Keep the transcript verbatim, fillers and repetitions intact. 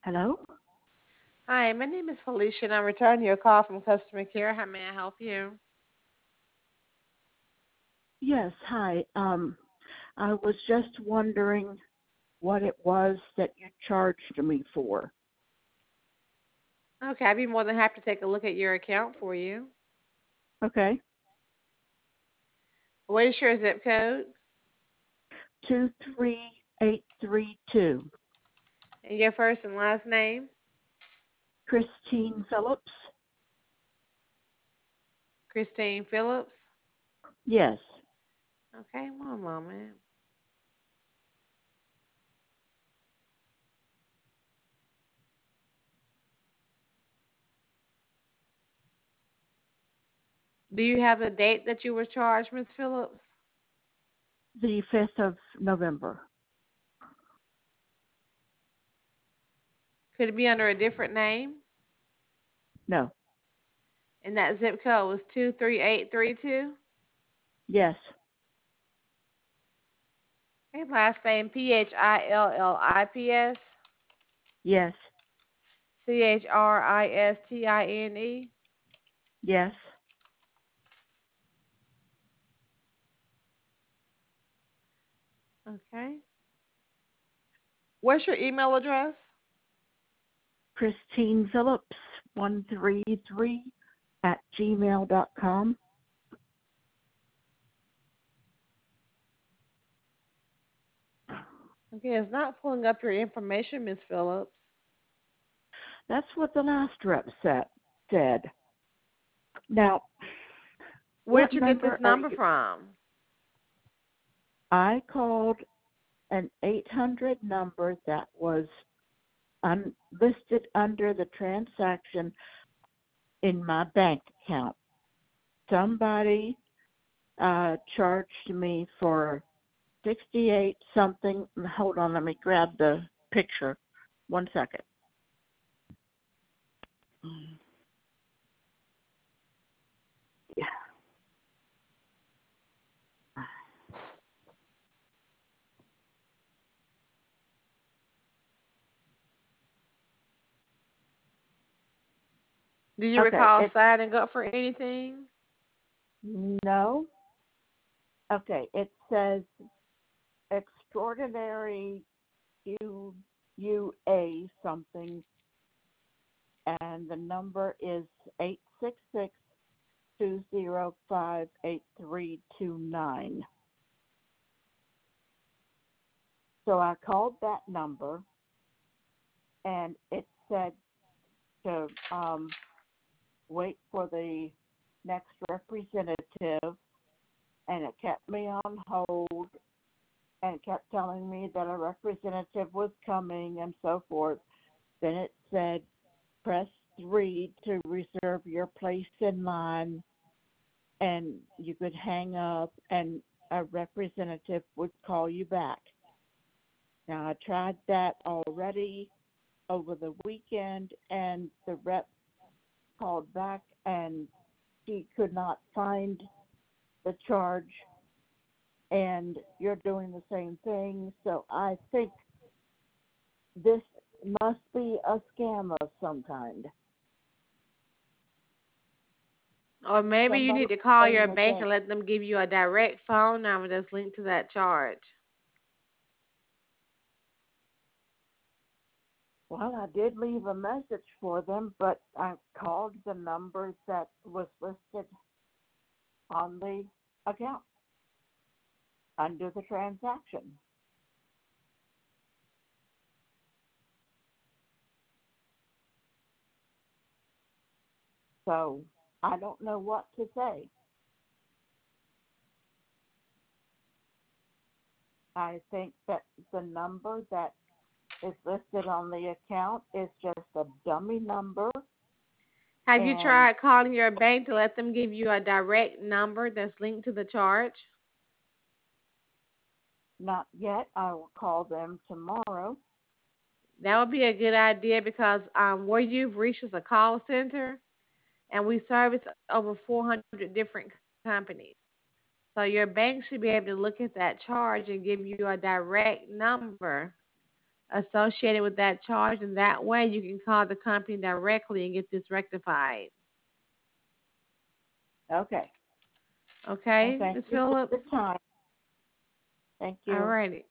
Hello? Hi, my name is Felicia, and I'm returning your call from customer care. How may I help you? Yes, hi. Um, I was just wondering what it was that you charged me for. Okay, I'd be more than happy to take a look at your account for you. Okay. What is your zip code two three eight three two. and your first and last name? Christine Phillips? Christine Phillips. Yes. Okay, one moment. Do you have the date that you were charged, Miss Phillips? The fifth of November. Could it be under a different name? No. And that zip code was two three eight three two? Yes. Okay, last name P H I L L I P S? Yes. C H R I S T I N E? Yes. Okay. What's your email address? Christine Phillips one three three at gmail dot com. Okay, it's not pulling up your information, Miss Phillips. That's what the last rep said. said. Now, Where what did you get this number are number you? from? I called an eight hundred number that was un- listed under the transaction in my bank account. Somebody uh, charged me for sixty-eight something. Hold on, let me grab the picture. One second. Yeah. Do you Okay, recall it's signing up for anything? no. Okay, it says extraordinary U U A something, and the number is eight six six two zero five eight three two nine. So I called that number, and it said to um, wait for the next representative, and it kept me on hold, and it kept telling me that a representative was coming and so forth. Then it said, press three to reserve your place in line, and you could hang up, and a representative would call you back. Now, I tried that already over the weekend, and the rep called back, and she could not find the charge, and you're doing the same thing. So I think this must be a scam of some kind. Or maybe you Somebody need to call playing your a bank game. and let them give you a direct phone number that's linked to that charge. Well, I did leave a message for them, but I called the number that was listed on the account under the transaction. So I don't know what to say. I think that the number that is listed on the account is just a dummy number, Have you and tried calling your bank to let them give you a direct number that's linked to the charge? not yet. I will call them tomorrow. That would be a good idea because um, where you've reached is a call center, and we service over four hundred different companies. So your bank should be able to look at that charge and give you a direct number associated with that charge, and that way you can call the company directly and get this rectified. Okay. Well, Okay, thank Miss you for Phillips? the time. Thank All you. righty.